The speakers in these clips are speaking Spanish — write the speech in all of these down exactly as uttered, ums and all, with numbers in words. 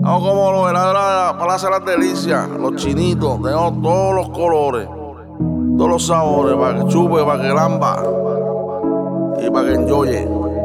Vamos como los heladeros de la Plaza de las Delicias, los chinitos, tenemos todos los colores, todos los sabores, para que chupe, para que lamba y para que enjoye.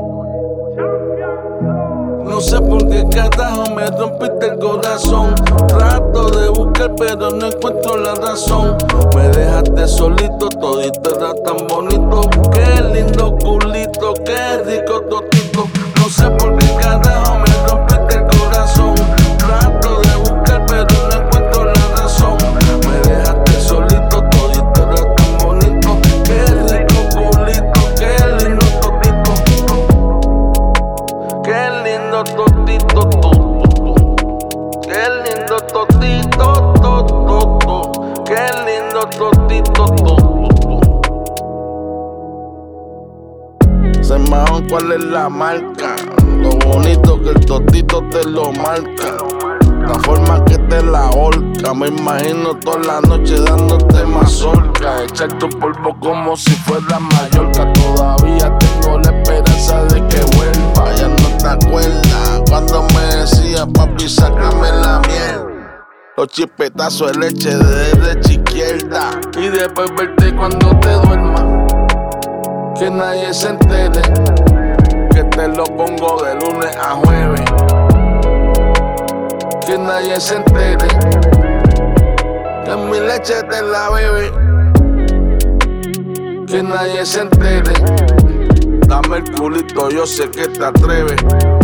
No sé por qué carajo me rompiste el corazón. Trato de buscar pero no encuentro la razón. Me dejaste solito, todito era tan bonito. Qué lindo culito, qué rico totito. No sé por qué carajo me rompiste el corazón. Trato de buscar pero no encuentro la razón. Me dejaste solito, todito era tan bonito. Qué rico culito, qué lindo totito. Qué lindo totito, to, to, to. Qué lindo totito, to, to, to. Qué lindo totito, to, to, to. Se me cuál es la marca, lo bonito que el totito te lo marca, la forma que te la horca. Me imagino toda la noche dándote mazorca, echar tu polvo como si fuera Mallorca. Todavía tengo la esperanza de que vuelva. Ya no te acuerdas cuando me decía papi sácame la miel, los chispetazos de leche de derecha a izquierda, y después verte cuando te duermas, que nadie se entere que te lo pongo de lunes a jueves. Que nadie se entere que mi leche te la bebe. Que nadie se entere. Dame el culito, yo sé que te atreves.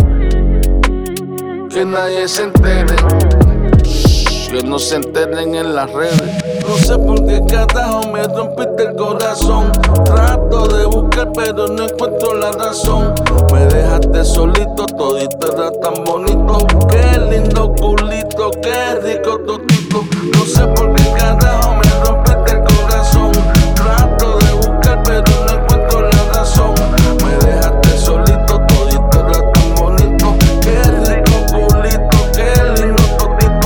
Que nadie se entere. Shh, que no se enteren en las redes. No sé por qué carajo me rompiste el corazón. Trato de buscar pero no encuentro la razón. Me dejaste solito, todito era tan bonito. Qué lindo culito, qué rico totito. No sé por qué carajo me rompiste el corazón. Trato de buscar pero no encuentro la razón. Me dejaste solito, todito era tan bonito. Qué rico culito, qué lindo totito.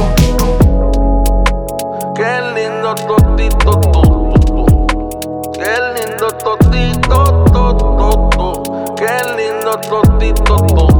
Qué lindo totito, to, to, to. Qué lindo totito, to, to, to. Qué lindo totito, to.